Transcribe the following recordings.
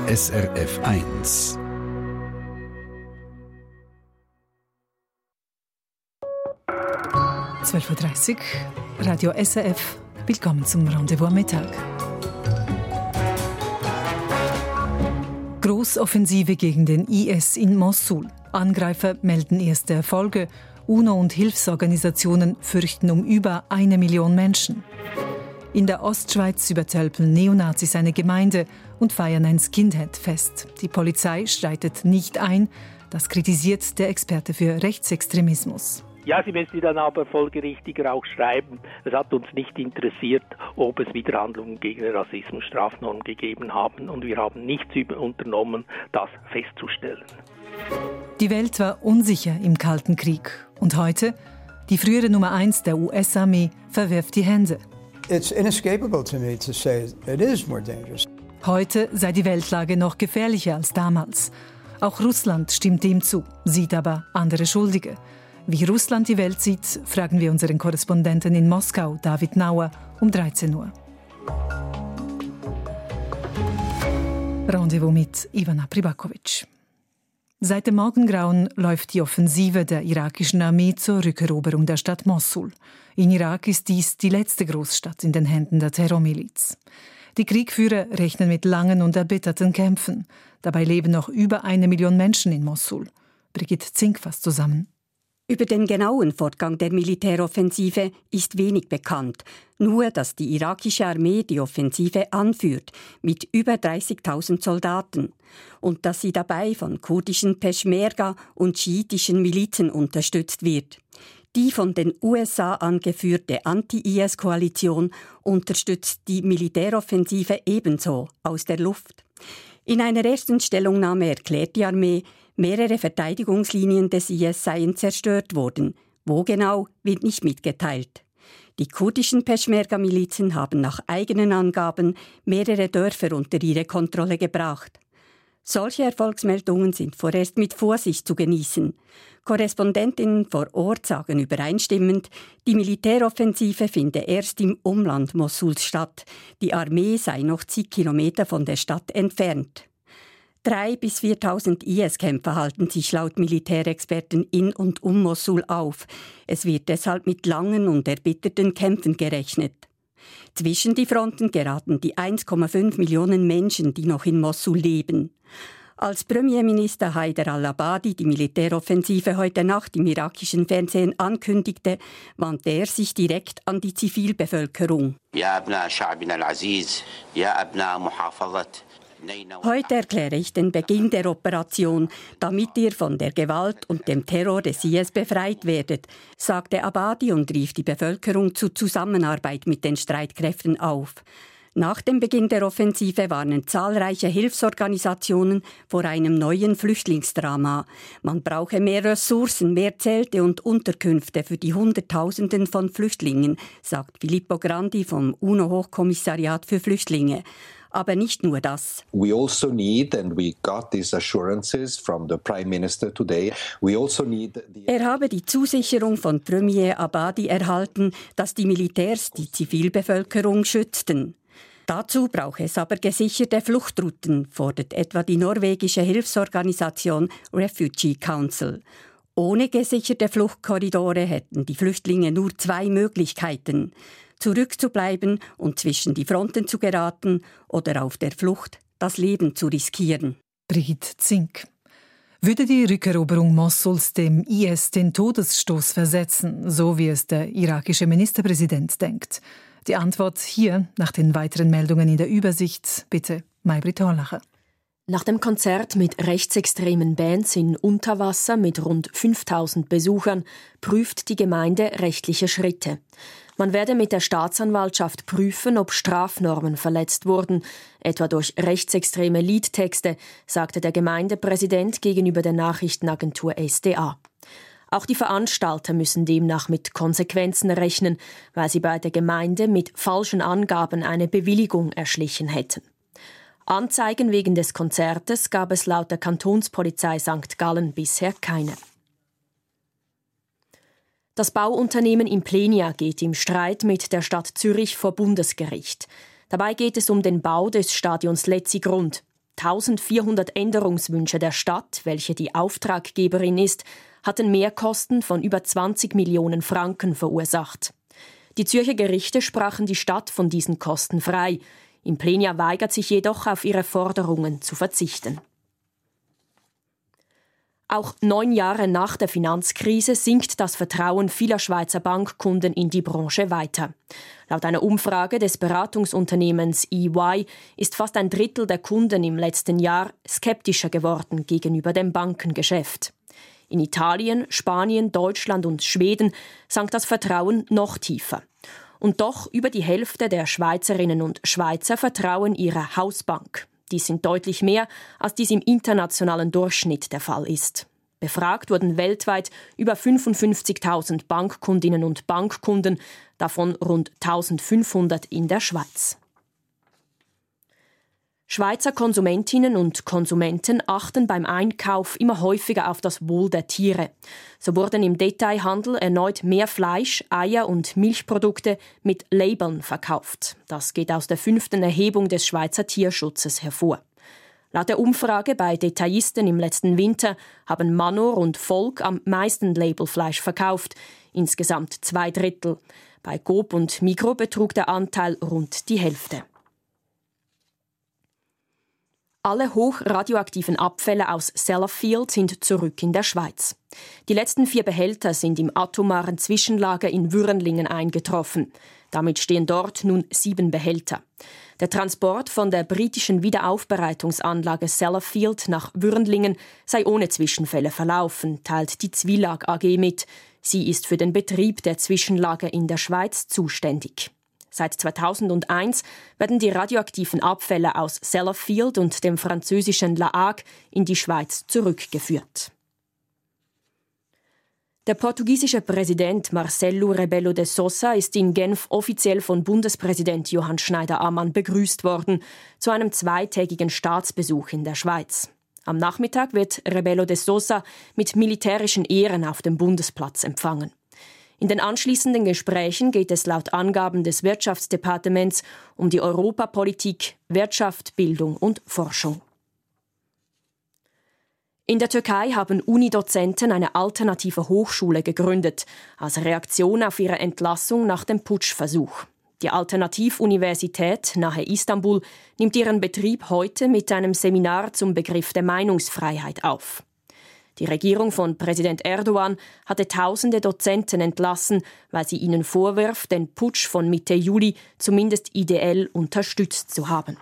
SRF 1. (12:30 Uhr), Radio SRF. Willkommen zum Rendezvous am Mittag. Großoffensive gegen den IS in Mossul. Angreifer melden erste Erfolge. UNO und Hilfsorganisationen fürchten um über 1 Million Menschen. In der Ostschweiz übertölpeln Neonazis eine Gemeinde und feiern ein Skinhead-Fest. Die Polizei schreitet nicht ein. Das kritisiert der Experte für Rechtsextremismus. Ja, Sie müssen dann aber folgerichtiger auch schreiben. Es hat uns nicht interessiert, ob es wieder Handlungen gegen die Rassismusstrafnorm gegeben haben. Und wir haben nichts unternommen, das festzustellen. Die Welt war unsicher im Kalten Krieg. Und heute? Die frühere Nummer 1 der US-Armee verwirft die Hände. It's inescapable to me to say it is more dangerous. Heute sei die Weltlage noch gefährlicher als damals. Auch Russland stimmt dem zu, sieht aber andere Schuldige. Wie Russland die Welt sieht, fragen wir unseren Korrespondenten in Moskau, David Nauer, um 13 Uhr. Rendezvous mit Ivana Pribakovic. Seit dem Morgengrauen läuft die Offensive der irakischen Armee zur Rückeroberung der Stadt Mossul. In Irak ist dies die letzte Großstadt in den Händen der Terrormiliz. Die Kriegführer rechnen mit langen und erbitterten Kämpfen. Dabei leben noch über 1 Million Menschen in Mossul. Brigitte Zink fasst zusammen. Über den genauen Fortgang der Militäroffensive ist wenig bekannt. Nur, dass die irakische Armee die Offensive anführt, mit über 30.000 Soldaten. Und dass sie dabei von kurdischen Peschmerga und schiitischen Milizen unterstützt wird. Die von den USA angeführte Anti-IS-Koalition unterstützt die Militäroffensive ebenso aus der Luft. In einer ersten Stellungnahme erklärt die Armee, mehrere Verteidigungslinien des IS seien zerstört worden. Wo genau, wird nicht mitgeteilt. Die kurdischen Peschmerga-Milizen haben nach eigenen Angaben mehrere Dörfer unter ihre Kontrolle gebracht. Solche Erfolgsmeldungen sind vorerst mit Vorsicht zu genießen. Korrespondentinnen vor Ort sagen übereinstimmend, die Militäroffensive finde erst im Umland Mossuls statt. Die Armee sei noch zig Kilometer von der Stadt entfernt. 3.000 bis 4.000 IS-Kämpfer halten sich laut Militärexperten in und um Mossul auf. Es wird deshalb mit langen und erbitterten Kämpfen gerechnet. Zwischen die Fronten geraten die 1,5 Millionen Menschen, die noch in Mossul leben. Als Premierminister Haider al-Abadi die Militäroffensive heute Nacht im irakischen Fernsehen ankündigte, wandte er sich direkt an die Zivilbevölkerung. Heute erkläre ich den Beginn der Operation, damit ihr von der Gewalt und dem Terror des IS befreit werdet, sagte Abadi und rief die Bevölkerung zur Zusammenarbeit mit den Streitkräften auf. Nach dem Beginn der Offensive warnen zahlreiche Hilfsorganisationen vor einem neuen Flüchtlingsdrama. Man brauche mehr Ressourcen, mehr Zelte und Unterkünfte für die Hunderttausenden von Flüchtlingen, sagt Filippo Grandi vom UNO-Hochkommissariat für Flüchtlinge. Aber nicht nur das. We also need, and we got these assurances from the Prime Minister today, we also need Er habe die Zusicherung von Premier Abadi erhalten, dass die Militärs die Zivilbevölkerung schützten. Dazu brauche es aber gesicherte Fluchtrouten, fordert etwa die norwegische Hilfsorganisation Refugee Council. Ohne gesicherte Fluchtkorridore hätten die Flüchtlinge nur 2 Möglichkeiten: zurückzubleiben und zwischen die Fronten zu geraten oder auf der Flucht das Leben zu riskieren. Brigitte Zink. Würde die Rückeroberung Mossuls dem IS den Todesstoß versetzen, so wie es der irakische Ministerpräsident denkt? Die Antwort hier nach den weiteren Meldungen in der Übersicht. Bitte, Maybrit Horlacher. Nach dem Konzert mit rechtsextremen Bands in Unterwasser mit rund 5.000 Besuchern prüft die Gemeinde rechtliche Schritte. Man werde mit der Staatsanwaltschaft prüfen, ob Strafnormen verletzt wurden, etwa durch rechtsextreme Liedtexte, sagte der Gemeindepräsident gegenüber der Nachrichtenagentur SDA. Auch die Veranstalter müssen demnach mit Konsequenzen rechnen, weil sie bei der Gemeinde mit falschen Angaben eine Bewilligung erschlichen hätten. Anzeigen wegen des Konzertes gab es laut der Kantonspolizei St. Gallen bisher keine. Das Bauunternehmen Implenia geht im Streit mit der Stadt Zürich vor Bundesgericht. Dabei geht es um den Bau des Stadions Letzigrund. 1400 Änderungswünsche der Stadt, welche die Auftraggeberin ist, hatten Mehrkosten von über 20 Millionen Franken verursacht. Die Zürcher Gerichte sprachen die Stadt von diesen Kosten frei. Implenia weigert sich jedoch, auf ihre Forderungen zu verzichten. Auch 9 Jahre nach der Finanzkrise sinkt das Vertrauen vieler Schweizer Bankkunden in die Branche weiter. Laut einer Umfrage des Beratungsunternehmens EY ist fast ein Drittel der Kunden im letzten Jahr skeptischer geworden gegenüber dem Bankengeschäft. In Italien, Spanien, Deutschland und Schweden sank das Vertrauen noch tiefer. Und doch über die Hälfte der Schweizerinnen und Schweizer vertrauen ihrer Hausbank. Dies sind deutlich mehr, als dies im internationalen Durchschnitt der Fall ist. Befragt wurden weltweit über 55.000 Bankkundinnen und Bankkunden, davon rund 1.500 in der Schweiz. Schweizer Konsumentinnen und Konsumenten achten beim Einkauf immer häufiger auf das Wohl der Tiere. So wurden im Detailhandel erneut mehr Fleisch, Eier und Milchprodukte mit Labeln verkauft. Das geht aus der 5. Erhebung des Schweizer Tierschutzes hervor. Laut der Umfrage bei Detailisten im letzten Winter haben Manor und Volk am meisten Labelfleisch verkauft, insgesamt 2/3. Bei Coop und Migros betrug der Anteil rund die Hälfte. Alle hochradioaktiven Abfälle aus Sellafield sind zurück in der Schweiz. Die letzten 4 Behälter sind im atomaren Zwischenlager in Würenlingen eingetroffen. Damit stehen dort nun 7 Behälter. Der Transport von der britischen Wiederaufbereitungsanlage Sellafield nach Würenlingen sei ohne Zwischenfälle verlaufen, teilt die Zwilag AG mit. Sie ist für den Betrieb der Zwischenlager in der Schweiz zuständig. Seit 2001 werden die radioaktiven Abfälle aus Sellafield und dem französischen La Hague in die Schweiz zurückgeführt. Der portugiesische Präsident Marcelo Rebelo de Sousa ist in Genf offiziell von Bundespräsident Johann Schneider-Ammann begrüßt worden, zu einem 2-tägigen Staatsbesuch in der Schweiz. Am Nachmittag wird Rebelo de Sousa mit militärischen Ehren auf dem Bundesplatz empfangen. In den anschließenden Gesprächen geht es laut Angaben des Wirtschaftsdepartements um die Europapolitik, Wirtschaft, Bildung und Forschung. In der Türkei haben Unidozenten eine alternative Hochschule gegründet, als Reaktion auf ihre Entlassung nach dem Putschversuch. Die Alternativuniversität nahe Istanbul nimmt ihren Betrieb heute mit einem Seminar zum Begriff der Meinungsfreiheit auf. Die Regierung von Präsident Erdogan hatte tausende Dozenten entlassen, weil sie ihnen vorwirft, den Putsch von Mitte Juli zumindest ideell unterstützt zu haben.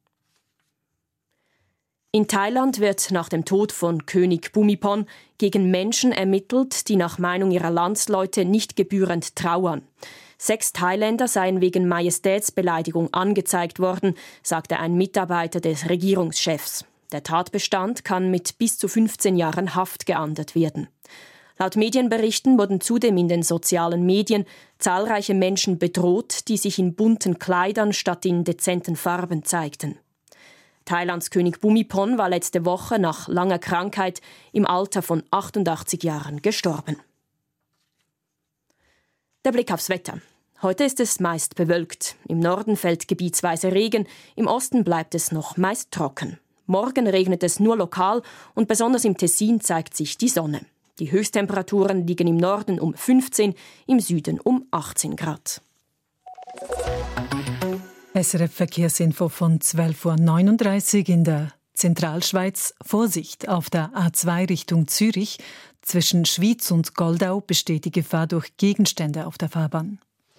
In Thailand wird nach dem Tod von König Bhumibol gegen Menschen ermittelt, die nach Meinung ihrer Landsleute nicht gebührend trauern. 6 Thailänder seien wegen Majestätsbeleidigung angezeigt worden, sagte ein Mitarbeiter des Regierungschefs. Der Tatbestand kann mit bis zu 15 Jahren Haft geahndet werden. Laut Medienberichten wurden zudem in den sozialen Medien zahlreiche Menschen bedroht, die sich in bunten Kleidern statt in dezenten Farben zeigten. Thailands König Bhumibol war letzte Woche nach langer Krankheit im Alter von 88 Jahren gestorben. Der Blick aufs Wetter. Heute ist es meist bewölkt. Im Norden fällt gebietsweise Regen, im Osten bleibt es noch meist trocken. Morgen regnet es nur lokal und besonders im Tessin zeigt sich die Sonne. Die Höchsttemperaturen liegen im Norden um 15, im Süden um 18 Grad. SRF Verkehrsinfo von 12.39 Uhr in der Zentralschweiz. Vorsicht auf der A2 Richtung Zürich. Zwischen Schwyz und Goldau besteht die Gefahr durch Gegenstände auf der Fahrbahn.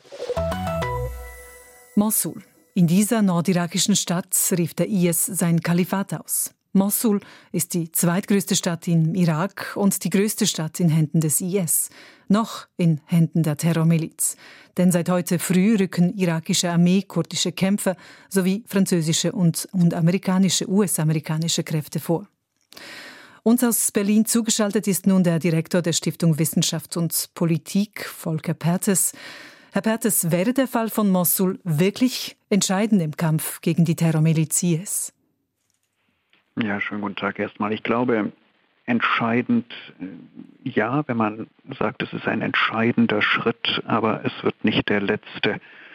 Mossul. In dieser nordirakischen Stadt rief der IS sein Kalifat aus. Mossul ist die zweitgrößte Stadt im Irak und die größte Stadt in Händen des IS. Noch in Händen der Terrormiliz. Denn seit heute früh rücken irakische Armee, kurdische Kämpfer sowie französische und US-amerikanische Kräfte vor. Uns aus Berlin zugeschaltet ist nun der Direktor der Stiftung Wissenschaft und Politik, Volker Perthes. Herr Perthes, wäre der Fall von Mossul wirklich entscheidend im Kampf gegen die Terrormiliz IS? Ja, schönen guten Tag erstmal. Ich glaube, entscheidend, ja, wenn man sagt, es ist ein entscheidender Schritt, aber es wird nicht der letzte.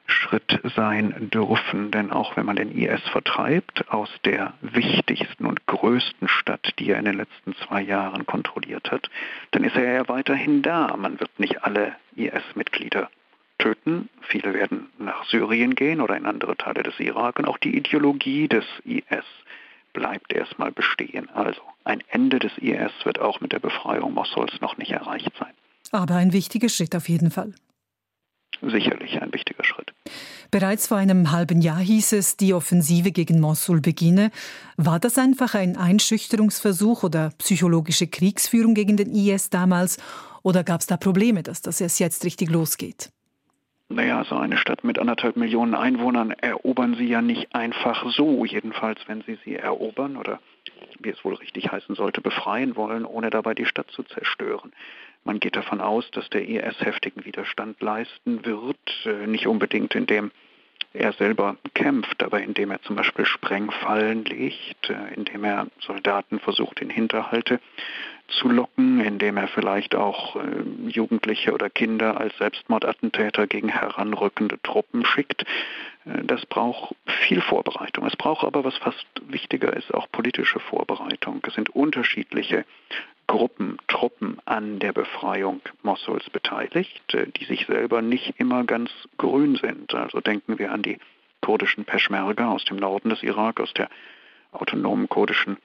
Schritt sein dürfen. Denn auch wenn man den IS vertreibt aus der wichtigsten und größten Stadt, die er in den letzten 2 Jahren kontrolliert hat, dann ist er ja weiterhin da. Man wird nicht alle IS-Mitglieder töten. Viele werden nach Syrien gehen oder in andere Teile des Irak. Und auch die Ideologie des IS bleibt erstmal bestehen. Also ein Ende des IS wird auch mit der Befreiung Mossuls noch nicht erreicht sein. Aber ein wichtiger Schritt auf jeden Fall. Sicherlich ein wichtiger Schritt. Bereits vor einem halben Jahr hieß es, die Offensive gegen Mossul beginne. War das einfach ein Einschüchterungsversuch oder psychologische Kriegsführung gegen den IS damals? Oder gab es da Probleme, dass das erst jetzt richtig losgeht? Naja, so eine Stadt mit 1,5 Millionen Einwohnern erobern sie ja nicht einfach so. Jedenfalls, wenn sie erobern oder, wie es wohl richtig heißen sollte, befreien wollen, ohne dabei die Stadt zu zerstören. Man geht davon aus, dass der IS heftigen Widerstand leisten wird, nicht unbedingt indem er selber kämpft, aber indem er zum Beispiel Sprengfallen legt, indem er Soldaten versucht, in Hinterhalte zu locken, indem er vielleicht auch Jugendliche oder Kinder als Selbstmordattentäter gegen heranrückende Truppen schickt. Das braucht viel Vorbereitung. Es braucht aber, was fast wichtiger ist, auch politische Vorbereitung. Es sind unterschiedliche Gruppen, Truppen an der Befreiung Mossuls beteiligt, die sich selber nicht immer ganz grün sind. Also denken wir an die kurdischen Peschmerga aus dem Norden des Irak, aus der autonomen kurdischen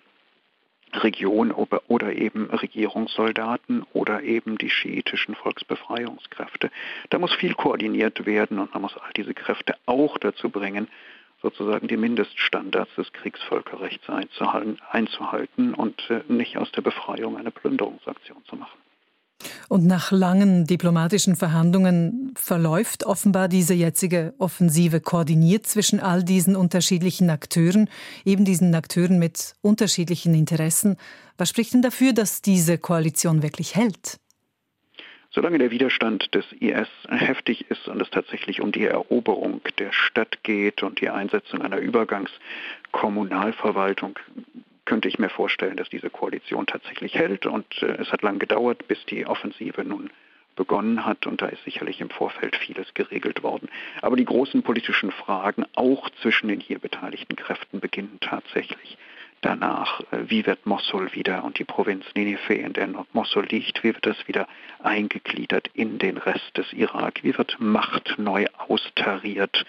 Region oder eben Regierungssoldaten oder eben die schiitischen Volksbefreiungskräfte. Da muss viel koordiniert werden und man muss all diese Kräfte auch dazu bringen, sozusagen die Mindeststandards des Kriegsvölkerrechts einzuhalten und nicht aus der Befreiung eine Plünderungsaktion zu machen. Und nach langen diplomatischen Verhandlungen verläuft offenbar diese jetzige Offensive koordiniert zwischen all diesen unterschiedlichen Akteuren, eben diesen Akteuren mit unterschiedlichen Interessen. Was spricht denn dafür, dass diese Koalition wirklich hält? Solange der Widerstand des IS heftig ist und es tatsächlich um die Eroberung der Stadt geht und die Einsetzung einer Übergangskommunalverwaltung, könnte ich mir vorstellen, dass diese Koalition tatsächlich hält. Und es hat lang gedauert, bis die Offensive nun begonnen hat. Und da ist sicherlich im Vorfeld vieles geregelt worden. Aber die großen politischen Fragen, auch zwischen den hier beteiligten Kräften, beginnen tatsächlich danach. Wie wird Mossul wieder und die Provinz Ninive, in der Mossul liegt, wie wird das wieder eingegliedert in den Rest des Irak? Wie wird Macht neu austariert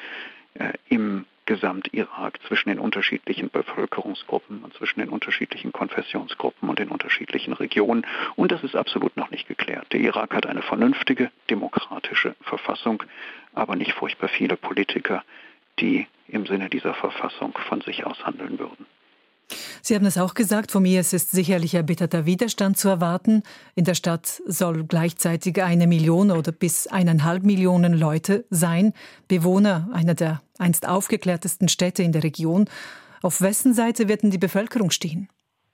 im Gesamt-Irak zwischen den unterschiedlichen Bevölkerungsgruppen und zwischen den unterschiedlichen Konfessionsgruppen und den unterschiedlichen Regionen. Und das ist absolut noch nicht geklärt. Der Irak hat eine vernünftige, demokratische Verfassung, aber nicht furchtbar viele Politiker, die im Sinne dieser Verfassung von sich aus handeln würden. Sie haben es auch gesagt, vom IS ist sicherlich erbitterter Widerstand zu erwarten. In der Stadt soll gleichzeitig 1 Million oder bis 1,5 Millionen Leute sein, Bewohner einer der einst aufgeklärtesten Städte in der Region. Auf wessen Seite wird denn die Bevölkerung stehen?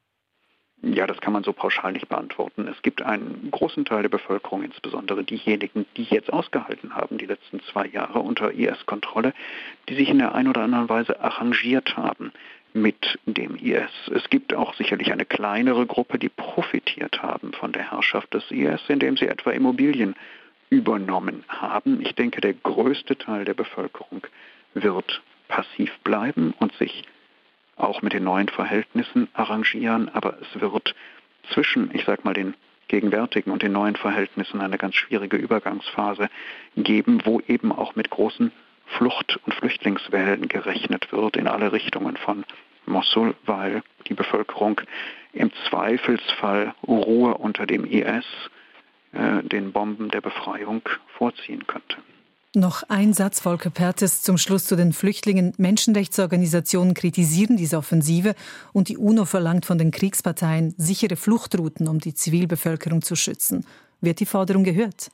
Ja, das kann man so pauschal nicht beantworten. Es gibt einen großen Teil der Bevölkerung, insbesondere diejenigen, die jetzt ausgehalten haben, die letzten 2 Jahre unter IS-Kontrolle, die sich in der einen oder anderen Weise arrangiert haben mit dem IS. Es gibt auch sicherlich eine kleinere Gruppe, die profitiert haben von der Herrschaft des IS, indem sie etwa Immobilien übernommen haben. Ich denke, der größte Teil der Bevölkerung wird passiv bleiben und sich auch mit den neuen Verhältnissen arrangieren, aber es wird zwischen, den gegenwärtigen und den neuen Verhältnissen eine ganz schwierige Übergangsphase geben, wo eben auch mit großen Flucht- und Flüchtlingswellen gerechnet wird in alle Richtungen von Mossul, weil die Bevölkerung im Zweifelsfall Ruhe unter dem IS, den Bomben der Befreiung, vorziehen könnte. Noch ein Satz, Volker Perthes, zum Schluss zu den Flüchtlingen. Menschenrechtsorganisationen kritisieren diese Offensive und die UNO verlangt von den Kriegsparteien sichere Fluchtrouten, um die Zivilbevölkerung zu schützen. Wird die Forderung gehört?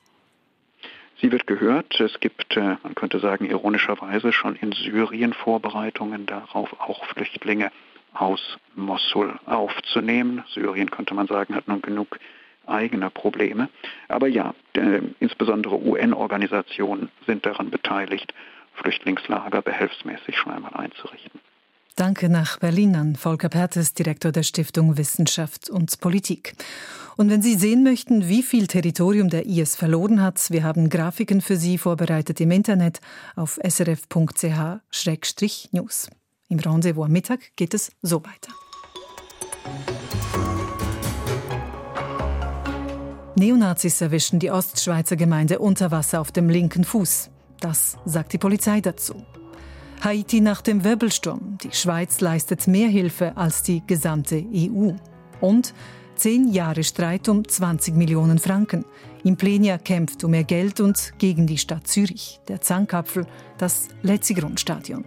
Sie wird gehört. Es gibt, man könnte sagen, ironischerweise schon in Syrien Vorbereitungen darauf, auch Flüchtlinge aus Mossul aufzunehmen. Syrien, könnte man sagen, hat nun genug eigener Probleme. Aber ja, insbesondere UN-Organisationen sind daran beteiligt, Flüchtlingslager behelfsmäßig schon einmal einzurichten. Danke nach Berlin an Volker Perthes, Direktor der Stiftung Wissenschaft und Politik. Und wenn Sie sehen möchten, wie viel Territorium der IS verloren hat, wir haben Grafiken für Sie vorbereitet im Internet auf srf.ch/news. Im Rendezvous am Mittag geht es so weiter. Neonazis erwischen die Ostschweizer Gemeinde Unterwasser auf dem linken Fuß. Das sagt die Polizei dazu. Haiti nach dem Wirbelsturm. Die Schweiz leistet mehr Hilfe als die gesamte EU. Und 10 Jahre Streit um 20 Millionen Franken. Implenia kämpft um mehr Geld und gegen die Stadt Zürich. Der Zankapfel, das Letzigrund-Stadion.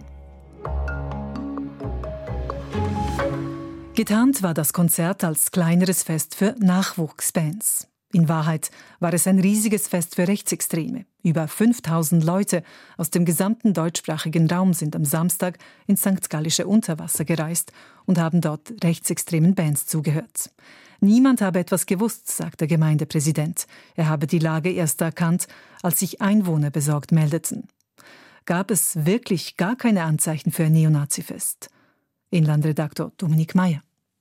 Getarnt war das Konzert als kleineres Fest für Nachwuchsbands. In Wahrheit war es ein riesiges Fest für Rechtsextreme. Über 5000 Leute aus dem gesamten deutschsprachigen Raum sind am Samstag ins St. Gallische Unterwasser gereist und haben dort rechtsextremen Bands zugehört. Niemand habe etwas gewusst, sagt der Gemeindepräsident. Er habe die Lage erst erkannt, als sich Einwohner besorgt meldeten. Gab es wirklich gar keine Anzeichen für ein Neonazi-Fest? Inlandredaktor Dominik Meyer.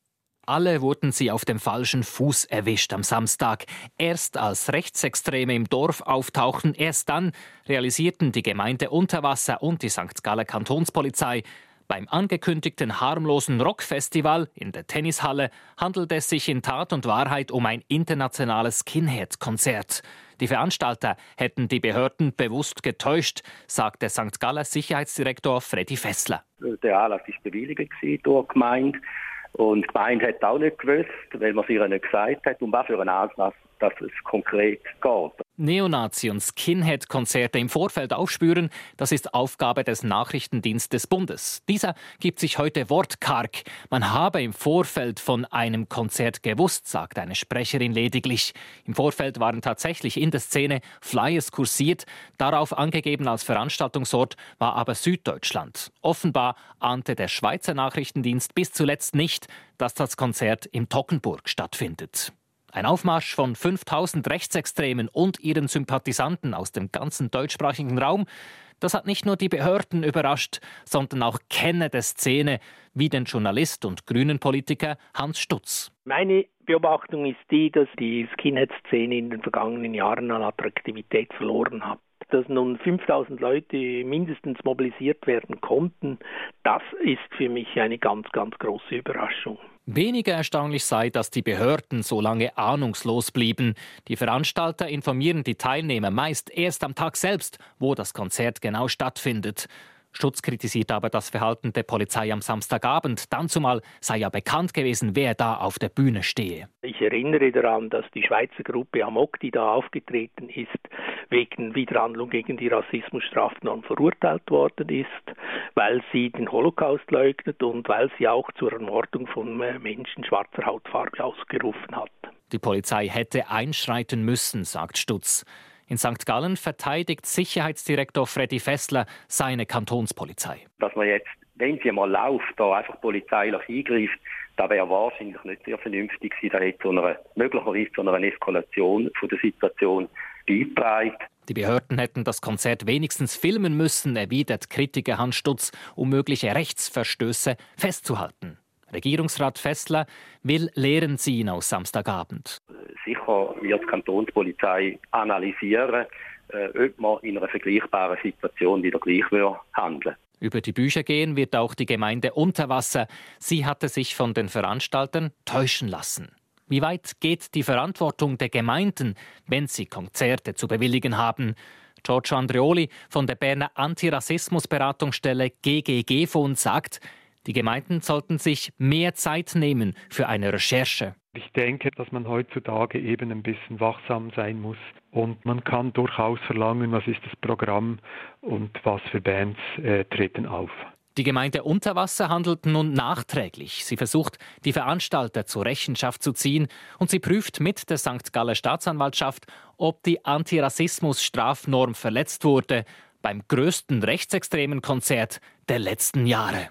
Alle wurden sie auf dem falschen Fuß erwischt am Samstag. Erst als Rechtsextreme im Dorf auftauchten, erst dann realisierten die Gemeinde Unterwasser und die St. Galler Kantonspolizei: Beim angekündigten harmlosen Rockfestival in der Tennishalle handelt es sich in Tat und Wahrheit um ein internationales Skinhead-Konzert. Die Veranstalter hätten die Behörden bewusst getäuscht, sagt der St. Galler Sicherheitsdirektor Freddy Fessler. Der Anlass war bewilligt durch die Gemeinde. Und die Gemeinde hat auch nicht gewusst, weil man es ihr nicht gesagt hat, um was für einen Anlass dass es konkret geht. Neonazi- und Skinhead-Konzerte im Vorfeld aufspüren, das ist Aufgabe des Nachrichtendienstes des Bundes. Dieser gibt sich heute wortkarg. Man habe im Vorfeld von einem Konzert gewusst, sagt eine Sprecherin lediglich. Im Vorfeld waren tatsächlich in der Szene Flyers kursiert. Darauf angegeben als Veranstaltungsort war aber Süddeutschland. Offenbar ahnte der Schweizer Nachrichtendienst bis zuletzt nicht, dass das Konzert im Toggenburg stattfindet. Ein Aufmarsch von 5000 Rechtsextremen und ihren Sympathisanten aus dem ganzen deutschsprachigen Raum, das hat nicht nur die Behörden überrascht, sondern auch Kenner der Szene, wie den Journalist und Grünen-Politiker Hans Stutz. Meine Beobachtung ist die, dass die Skinhead-Szene in den vergangenen Jahren an Attraktivität verloren hat. Dass nun 5000 Leute mindestens mobilisiert werden konnten, das ist für mich eine ganz, ganz große Überraschung. Weniger erstaunlich sei, dass die Behörden so lange ahnungslos blieben. Die Veranstalter informieren die Teilnehmer meist erst am Tag selbst, wo das Konzert genau stattfindet. Stutz kritisiert aber das Verhalten der Polizei am Samstagabend. Dann zumal sei ja bekannt gewesen, wer da auf der Bühne stehe. Ich erinnere daran, dass die Schweizer Gruppe Amok, die da aufgetreten ist, wegen Widerhandlung gegen die Rassismusstrafnorm verurteilt worden ist, weil sie den Holocaust leugnet und weil sie auch zur Ermordung von Menschen schwarzer Hautfarbe ausgerufen hat. Die Polizei hätte einschreiten müssen, sagt Stutz. In St. Gallen verteidigt Sicherheitsdirektor Freddy Fessler seine Kantonspolizei. Dass man jetzt, wenn sie mal läuft, da einfach polizeilich eingreift, das wäre wahrscheinlich nicht sehr vernünftig gewesen. Da hätte möglicherweise zu einer Eskalation von der Situation beigetragen. Die Behörden hätten das Konzert wenigstens filmen müssen, erwidert Kritiker Hans Stutz, um mögliche Rechtsverstöße festzuhalten. Regierungsrat Fessler will Lehren ziehen aus Samstagabend. Sicher wird die Kantonspolizei analysieren, ob man in einer vergleichbaren Situation wieder gleich handeln. Über die Bücher gehen wird auch die Gemeinde Unterwasser. Sie hatte sich von den Veranstaltern täuschen lassen. Wie weit geht die Verantwortung der Gemeinden, wenn sie Konzerte zu bewilligen haben? Giorgio Andreoli von der Berner Antirassismusberatungsstelle GGG-Fund sagt, die Gemeinden sollten sich mehr Zeit nehmen für eine Recherche. Ich denke, dass man heutzutage eben ein bisschen wachsam sein muss und man kann durchaus verlangen, was ist das Programm und was für Bands treten auf. Die Gemeinde Unterwasser handelt nun nachträglich. Sie versucht, die Veranstalter zur Rechenschaft zu ziehen und sie prüft mit der St. Galler Staatsanwaltschaft, ob die Antirassismus-Strafnorm verletzt wurde beim größten rechtsextremen Konzert der letzten Jahre.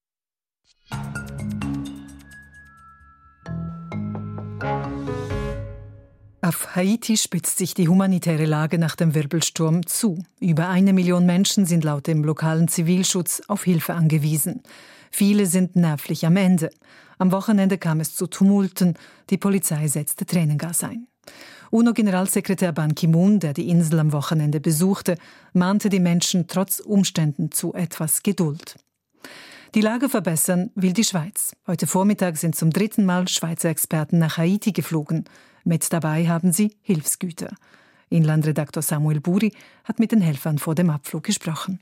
Auf Haiti spitzt sich die humanitäre Lage nach dem Wirbelsturm zu. Über 1 Million Menschen sind laut dem lokalen Zivilschutz auf Hilfe angewiesen. Viele sind nervlich am Ende. Am Wochenende kam es zu Tumulten. Die Polizei setzte Tränengas ein. UNO-Generalsekretär Ban Ki-moon, der die Insel am Wochenende besuchte, mahnte die Menschen trotz Umständen zu etwas Geduld. Die Lage verbessern will die Schweiz. Heute Vormittag sind zum 3. Mal Schweizer Experten nach Haiti geflogen. Mit dabei haben sie Hilfsgüter. Inlandredaktor Samuel Buri hat mit den Helfern vor dem Abflug gesprochen.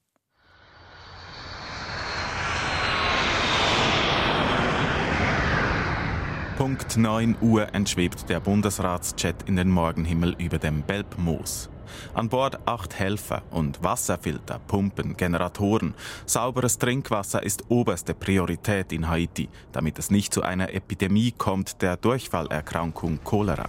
Punkt 9 Uhr entschwebt der Bundesratsjet in den Morgenhimmel über dem Belpmoos. An Bord 8 Helfer und Wasserfilter, Pumpen, Generatoren. Sauberes Trinkwasser ist oberste Priorität in Haiti, damit es nicht zu einer Epidemie kommt der Durchfallerkrankung Cholera.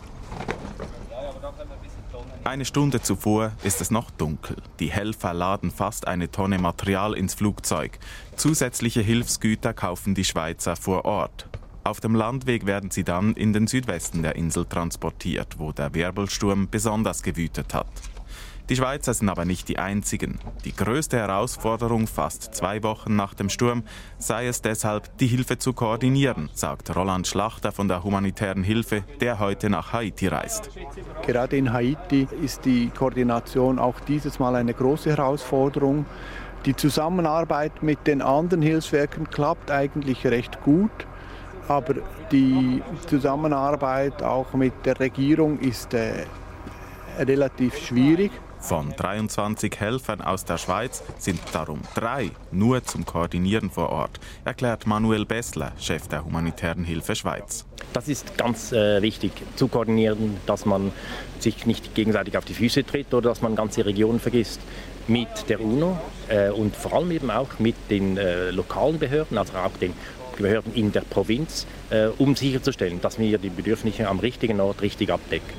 Eine Stunde zuvor ist es noch dunkel. Die Helfer laden fast eine Tonne Material ins Flugzeug. Zusätzliche Hilfsgüter kaufen die Schweizer vor Ort. Auf dem Landweg werden sie dann in den Südwesten der Insel transportiert, wo der Wirbelsturm besonders gewütet hat. Die Schweizer sind aber nicht die einzigen. Die größte Herausforderung fast 2 Wochen nach dem Sturm sei es deshalb, die Hilfe zu koordinieren, sagt Roland Schlachter von der humanitären Hilfe, der heute nach Haiti reist. Gerade in Haiti ist die Koordination auch dieses Mal eine große Herausforderung. Die Zusammenarbeit mit den anderen Hilfswerken klappt eigentlich recht gut. Aber die Zusammenarbeit auch mit der Regierung ist relativ schwierig. Von 23 Helfern aus der Schweiz sind darum 3 nur zum Koordinieren vor Ort, erklärt Manuel Bessler, Chef der Humanitären Hilfe Schweiz. Das ist ganz wichtig, zu koordinieren, dass man sich nicht gegenseitig auf die Füße tritt oder dass man ganze Regionen vergisst. Mit der UNO und vor allem eben auch mit den lokalen Behörden, also auch den Behörden in der Provinz, um sicherzustellen, dass wir die Bedürfnisse am richtigen Ort richtig abdecken.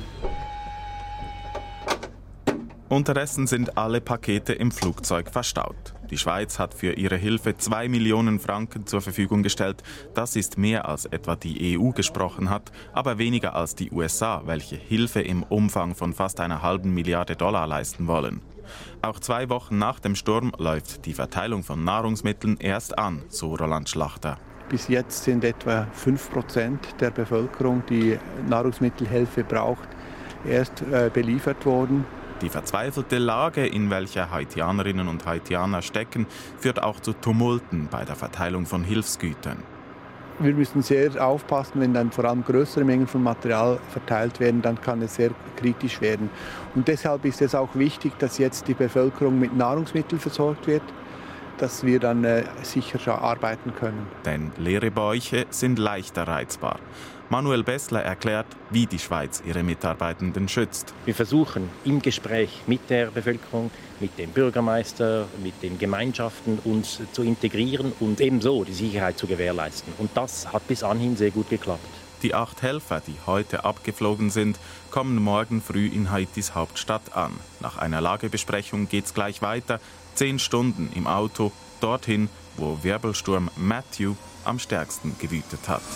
Unterdessen sind alle Pakete im Flugzeug verstaut. Die Schweiz hat für ihre Hilfe 2 Millionen Franken zur Verfügung gestellt. Das ist mehr als etwa die EU gesprochen hat, aber weniger als die USA, welche Hilfe im Umfang von fast einer halben Milliarde Dollar leisten wollen. Auch 2 Wochen nach dem Sturm läuft die Verteilung von Nahrungsmitteln erst an, so Roland Schlachter. Bis jetzt sind etwa 5% der Bevölkerung, die Nahrungsmittelhilfe braucht, erst beliefert worden. Die verzweifelte Lage, in welcher Haitianerinnen und Haitianer stecken, führt auch zu Tumulten bei der Verteilung von Hilfsgütern. Wir müssen sehr aufpassen, wenn dann vor allem größere Mengen von Material verteilt werden, dann kann es sehr kritisch werden. Und deshalb ist es auch wichtig, dass jetzt die Bevölkerung mit Nahrungsmitteln versorgt wird, dass wir dann sicher arbeiten können. Denn leere Bäuche sind leichter reizbar. Manuel Bessler erklärt, wie die Schweiz ihre Mitarbeitenden schützt. Wir versuchen im Gespräch mit der Bevölkerung, mit dem Bürgermeister, mit den Gemeinschaften uns zu integrieren und ebenso die Sicherheit zu gewährleisten. Und das hat bis anhin sehr gut geklappt. Die 8 Helfer, die heute abgeflogen sind, kommen morgen früh in Haitis Hauptstadt an. Nach einer Lagebesprechung geht's gleich weiter. 10 Stunden im Auto, dorthin, wo Wirbelsturm Matthew am stärksten gewütet hat.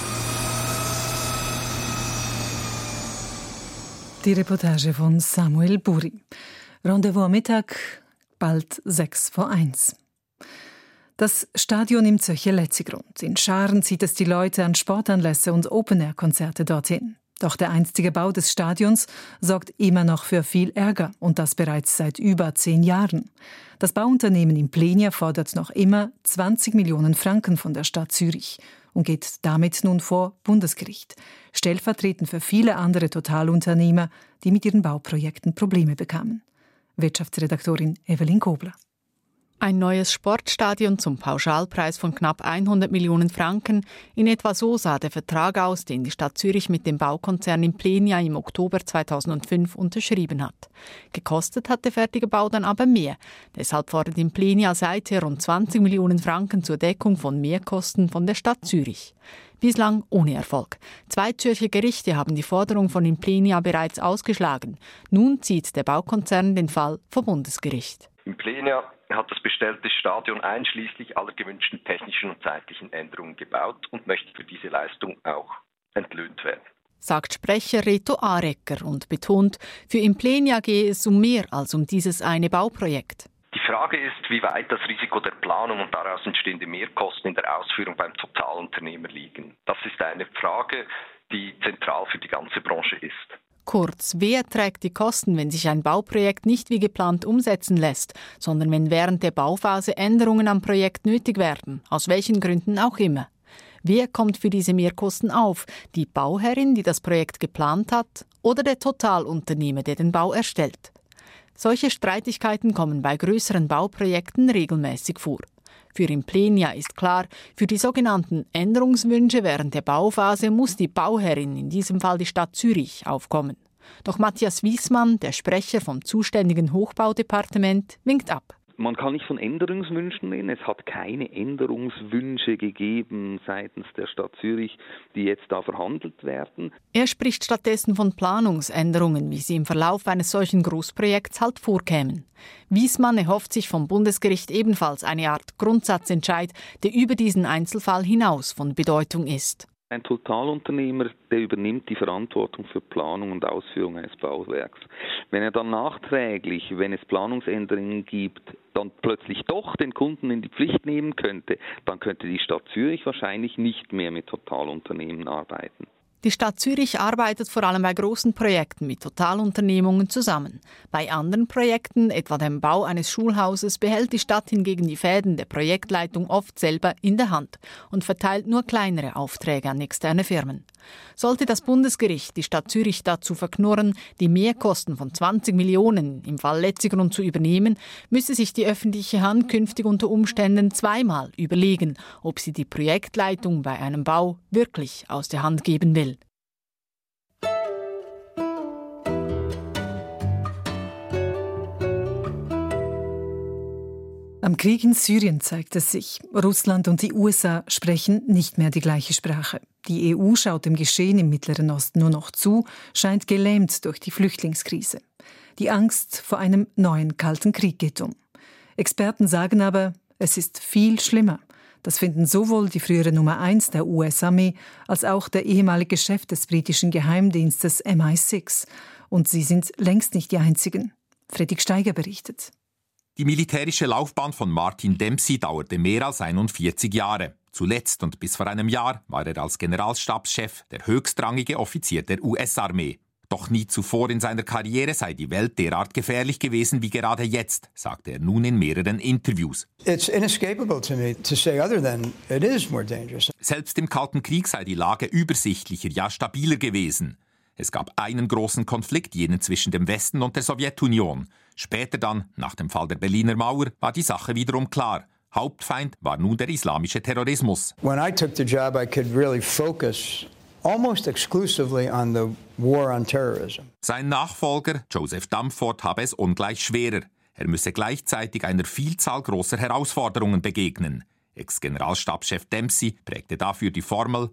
Die Reportage von Samuel Buri. Rendezvous am Mittag, bald 1:06. Das Stadion im Zöcher Letzigrund. In Scharen zieht es die Leute an Sportanlässe und Open-Air-Konzerte dorthin. Doch der einstige Bau des Stadions sorgt immer noch für viel Ärger und das bereits seit über 10 Jahren. Das Bauunternehmen Implenia fordert noch immer 20 Millionen Franken von der Stadt Zürich und geht damit nun vor Bundesgericht, stellvertretend für viele andere Totalunternehmer, die mit ihren Bauprojekten Probleme bekamen. Wirtschaftsredaktorin Evelyn Kobler. Ein neues Sportstadion zum Pauschalpreis von knapp 100 Millionen Franken. In etwa so sah der Vertrag aus, den die Stadt Zürich mit dem Baukonzern Implenia im Oktober 2005 unterschrieben hat. Gekostet hat der fertige Bau dann aber mehr. Deshalb fordert Implenia seither rund 20 Millionen Franken zur Deckung von Mehrkosten von der Stadt Zürich. Bislang ohne Erfolg. 2 Zürcher Gerichte haben die Forderung von Implenia bereits ausgeschlagen. Nun zieht der Baukonzern den Fall vor Bundesgericht. Implenia hat das bestellte Stadion einschließlich aller gewünschten technischen und zeitlichen Änderungen gebaut und möchte für diese Leistung auch entlöhnt werden. Sagt Sprecher Reto Arecker und betont, für Implenia gehe es um mehr als um dieses eine Bauprojekt. Die Frage ist, wie weit das Risiko der Planung und daraus entstehende Mehrkosten in der Ausführung beim Totalunternehmer liegen. Das ist eine Frage, die zentral für die ganze Branche ist. Kurz, wer trägt die Kosten, wenn sich ein Bauprojekt nicht wie geplant umsetzen lässt, sondern wenn während der Bauphase Änderungen am Projekt nötig werden, aus welchen Gründen auch immer? Wer kommt für diese Mehrkosten auf? Die Bauherrin, die das Projekt geplant hat, oder der Totalunternehmer, der den Bau erstellt? Solche Streitigkeiten kommen bei größeren Bauprojekten regelmäßig vor. Für Implenia ist klar, für die sogenannten Änderungswünsche während der Bauphase muss die Bauherrin, in diesem Fall die Stadt Zürich, aufkommen. Doch Matthias Wiesmann, der Sprecher vom zuständigen Hochbaudepartement, winkt ab. Man kann nicht von Änderungswünschen reden. Es hat keine Änderungswünsche gegeben seitens der Stadt Zürich, die jetzt da verhandelt werden. Er spricht stattdessen von Planungsänderungen, wie sie im Verlauf eines solchen Großprojekts halt vorkämen. Wiesmann erhofft sich vom Bundesgericht ebenfalls eine Art Grundsatzentscheid, der über diesen Einzelfall hinaus von Bedeutung ist. Ein Totalunternehmer, der übernimmt die Verantwortung für Planung und Ausführung eines Bauwerks. Wenn er dann nachträglich, wenn es Planungsänderungen gibt, dann plötzlich doch den Kunden in die Pflicht nehmen könnte, dann könnte die Stadt Zürich wahrscheinlich nicht mehr mit Totalunternehmen arbeiten. Die Stadt Zürich arbeitet vor allem bei großen Projekten mit Totalunternehmungen zusammen. Bei anderen Projekten, etwa dem Bau eines Schulhauses, behält die Stadt hingegen die Fäden der Projektleitung oft selber in der Hand und verteilt nur kleinere Aufträge an externe Firmen. Sollte das Bundesgericht die Stadt Zürich dazu verknurren, die Mehrkosten von 20 Millionen im Fall Letzigrund zu übernehmen, müsse sich die öffentliche Hand künftig unter Umständen zweimal überlegen, ob sie die Projektleitung bei einem Bau wirklich aus der Hand geben will. Am Krieg in Syrien zeigt es sich. Russland und die USA sprechen nicht mehr die gleiche Sprache. Die EU schaut dem Geschehen im Mittleren Osten nur noch zu, scheint gelähmt durch die Flüchtlingskrise. Die Angst vor einem neuen Kalten Krieg geht um. Experten sagen aber, es ist viel schlimmer. Das finden sowohl die frühere Nummer 1 der US-Armee als auch der ehemalige Chef des britischen Geheimdienstes MI6. Und sie sind längst nicht die Einzigen. Fredrik Steiger berichtet. Die militärische Laufbahn von Martin Dempsey dauerte mehr als 41 Jahre. Zuletzt und bis vor einem Jahr war er als Generalstabschef der höchstrangige Offizier der US-Armee. Doch nie zuvor in seiner Karriere sei die Welt derart gefährlich gewesen wie gerade jetzt, sagte er nun in mehreren Interviews. It's inescapable to me to say other than it is more dangerous. Selbst im Kalten Krieg sei die Lage übersichtlicher, ja stabiler gewesen. Es gab einen großen Konflikt, jenen zwischen dem Westen und der Sowjetunion. Später dann, nach dem Fall der Berliner Mauer, war die Sache wiederum klar. Hauptfeind war nun der islamische Terrorismus. When I took the job, I could really focus almost exclusively on the war on terrorism. Sein Nachfolger, Joseph Dunford, habe es ungleich schwerer. Er müsse gleichzeitig einer Vielzahl großer Herausforderungen begegnen. Ex-Generalstabschef Dempsey prägte dafür die Formel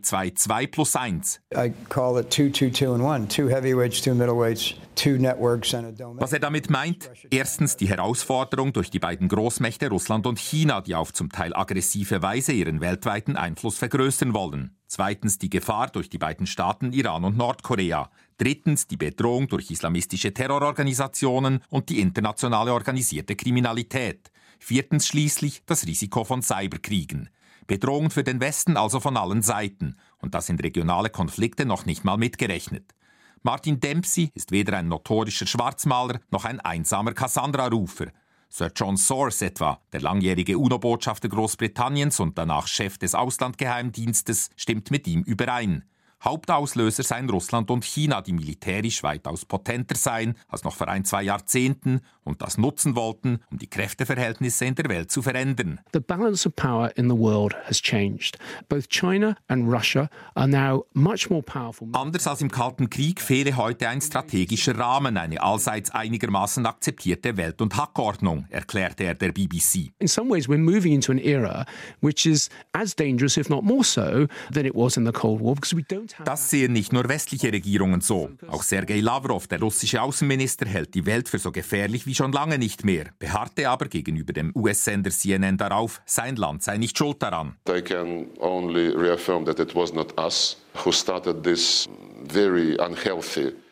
2-2-2+1. I call it 2-2-2-1. 2 heavyweights, 2 middleweights, 2 networks and a domain. Was er damit meint? Erstens die Herausforderung durch die beiden Großmächte Russland und China, die auf zum Teil aggressive Weise ihren weltweiten Einfluss vergrößern wollen. Zweitens die Gefahr durch die beiden Staaten Iran und Nordkorea. Drittens die Bedrohung durch islamistische Terrororganisationen und die internationale organisierte Kriminalität. Viertens schließlich das Risiko von Cyberkriegen. Bedrohungen für den Westen also von allen Seiten. Und das sind regionale Konflikte noch nicht mal mitgerechnet. Martin Dempsey ist weder ein notorischer Schwarzmaler noch ein einsamer Cassandra-Rufer. Sir John Source etwa, der langjährige UNO-Botschafter Großbritanniens und danach Chef des Auslandgeheimdienstes, stimmt mit ihm überein. Hauptauslöser seien Russland und China, die militärisch weitaus potenter seien als noch vor 1-2 Jahrzehnten und das nutzen wollten, um die Kräfteverhältnisse in der Welt zu verändern. The balance of power in the world has changed. Both China and Russia are now much more powerful. Anders als im Kalten Krieg fehle heute ein strategischer Rahmen, eine allseits einigermaßen akzeptierte Welt- und Hackordnung, erklärte er der BBC. In some ways we're moving into an era which is as dangerous, if not more so, than it was in the Cold War, because we don't. Das sehen nicht nur westliche Regierungen so. Auch Sergei Lavrov, der russische Außenminister, hält die Welt für so gefährlich wie schon lange nicht mehr, beharrte aber gegenüber dem US-Sender CNN darauf, sein Land sei nicht schuld daran. I can only reaffirm that it was not us who started this very unhealthy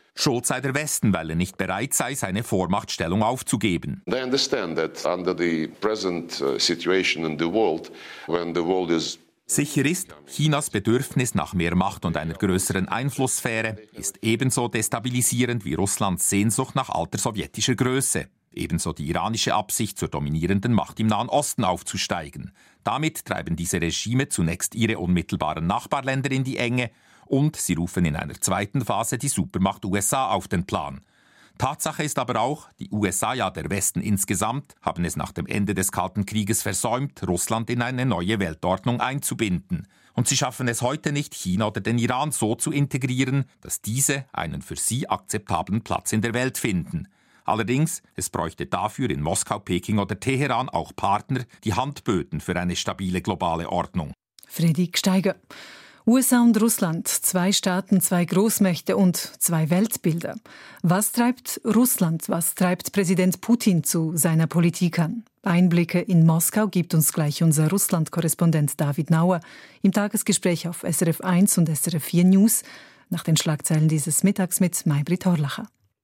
Schuld sei der Westen, weil er nicht bereit sei, seine Vormachtstellung aufzugeben. They understand that under the present situation in the world, when the world is Sicher ist, Chinas Bedürfnis nach mehr Macht und einer größeren Einflusssphäre ist ebenso destabilisierend wie Russlands Sehnsucht nach alter sowjetischer Größe. Ebenso die iranische Absicht, zur dominierenden Macht im Nahen Osten aufzusteigen. Damit treiben diese Regime zunächst ihre unmittelbaren Nachbarländer in die Enge und sie rufen in einer zweiten Phase die Supermacht USA auf den Plan. Tatsache ist aber auch, die USA, ja der Westen insgesamt, haben es nach dem Ende des Kalten Krieges versäumt, Russland in eine neue Weltordnung einzubinden. Und sie schaffen es heute nicht, China oder den Iran so zu integrieren, dass diese einen für sie akzeptablen Platz in der Welt finden. Allerdings, es bräuchte dafür in Moskau, Peking oder Teheran auch Partner, die Hand böten für eine stabile globale Ordnung. Fredrik Steiger. USA und Russland, 2 Staaten, 2 Großmächte und 2 Weltbilder. Was treibt Russland, was treibt Präsident Putin zu seiner Politik an? Einblicke in Moskau gibt uns gleich unser Russland-Korrespondent David Nauer im Tagesgespräch auf SRF 1 und SRF 4 News nach den Schlagzeilen dieses Mittags mit Maybrit Horlacher.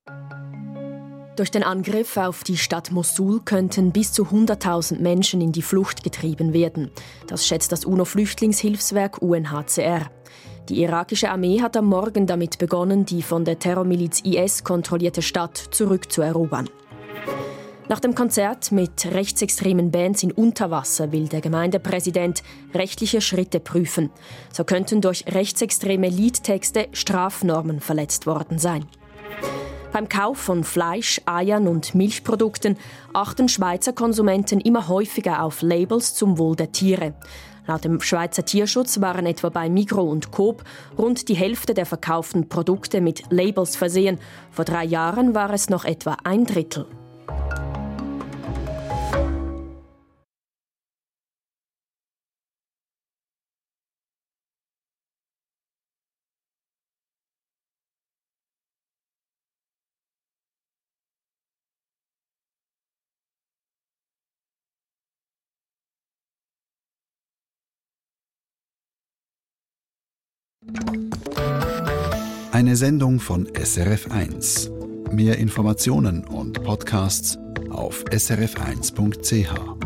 Durch den Angriff auf die Stadt Mosul könnten bis zu 100.000 Menschen in die Flucht getrieben werden. Das schätzt das UNO-Flüchtlingshilfswerk UNHCR. Die irakische Armee hat am Morgen damit begonnen, die von der Terrormiliz IS kontrollierte Stadt zurückzuerobern. Nach dem Konzert mit rechtsextremen Bands in Unterwasser will der Gemeindepräsident rechtliche Schritte prüfen. So könnten durch rechtsextreme Liedtexte Strafnormen verletzt worden sein. Beim Kauf von Fleisch, Eiern und Milchprodukten achten Schweizer Konsumenten immer häufiger auf Labels zum Wohl der Tiere. Laut dem Schweizer Tierschutz waren etwa bei Migros und Coop rund die Hälfte der verkauften Produkte mit Labels versehen. Vor 3 Jahren war es noch etwa 1/3. Eine Sendung von SRF 1. Mehr Informationen und Podcasts auf srf1.ch.